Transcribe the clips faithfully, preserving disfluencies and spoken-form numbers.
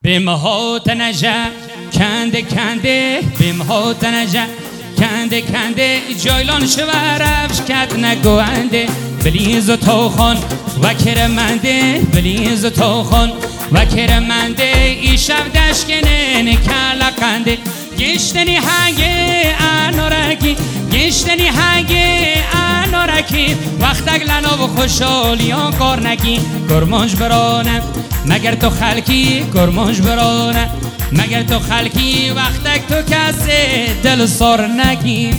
بمها تنجه کنده کنده بمها تنجه کنده کنده جایلان شورفش کت نگوانده بلیز و توخان و کرمنده بلیز و توخان و کرمنده ای شب دشکنه نکلقنده گشتنی هنگه انارکی گشتنی هنگه انارکی وقتک لنا و خوشحالیان کار نکی کرمانش برانه مگر تو خلکی کرمانش برانه مگر تو خلکی وقتک تو کسی دل سار نکی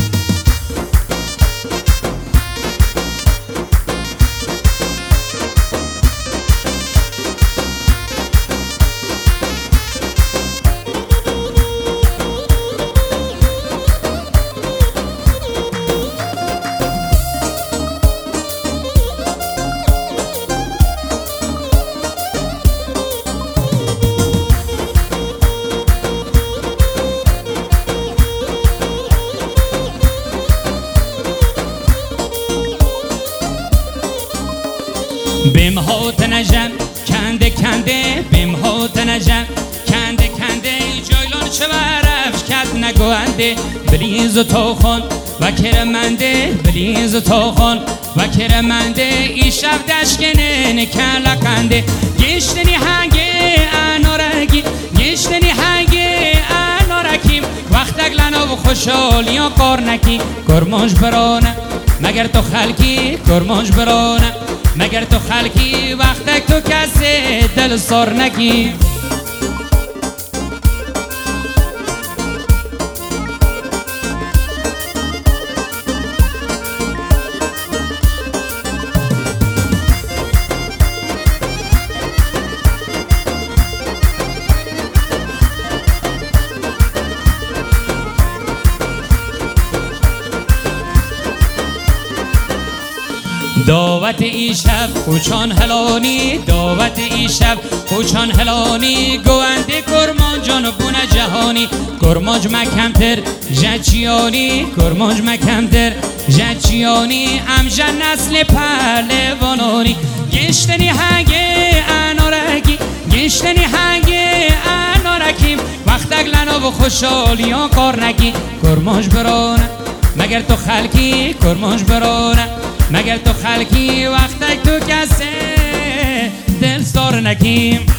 بمها تنجم کنده کنده بمها تنجم کنده کنده جایلان شورفش کت نگوانده بلیز و توخان و کرمنده بلیز و توخان و کرمنده ای شب دشکنه نکلقنده گشتنی هنگه انارگی گشتنی هنگه انارکیم وقتک لنا و خوشحالیان کار نکی کرمانش برانه مگر تو خلکی کرمانش برانه مگر تو خلکی وقتک تو کسی دل سار نکی دعوت ای شب خوچان هلانی دعوت ای شب خوچان هلانی گوانده کرمان جان بونه جهانی کرمانج مکمتر جچیانی کرمانج مکمتر جچیانی امجا نسل پهلوانانی گشتنی هنگه انارکی گشتنی هنگه انارکیم وقتک لنا و خوشحالیان کار نکی کرمانج برانه مگر تو خلکی کرمانج برانه مگر تو خلکی وقتک تو کسی دل سار نکیم